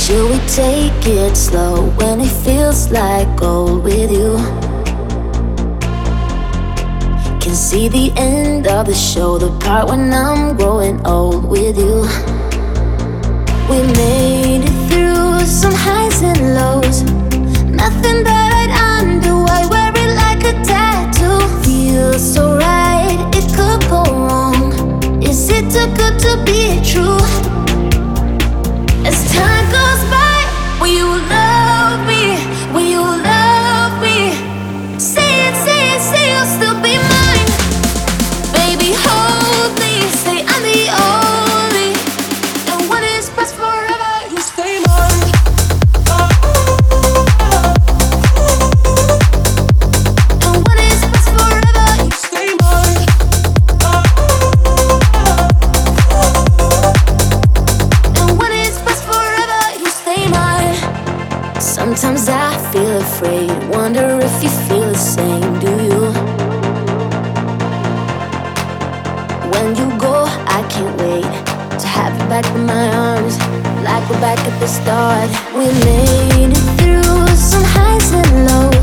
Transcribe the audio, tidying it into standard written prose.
Should we take it slow when it feels like gold with you? Can see the end of the show, the part when I'm growing old with you. We made it through some highs and lows, nothing that I'd undo. I wear it like a tattoo. Feels so right, it could go wrong. Is it too good to be true? As time goes by, will you love me? Will you love me? Say it, say it, say you'll still be mine. Baby, hold me, say I'm the only. And when it's past forever, you stay mine. And when it's past forever, you stay mine. And when it's past forever, you stay mine. Sometimes I feel afraid, wonder if you feel the same, do you? When you go, I can't wait to have you back in my arms, like we're back at the start. We made it through some highs and lows.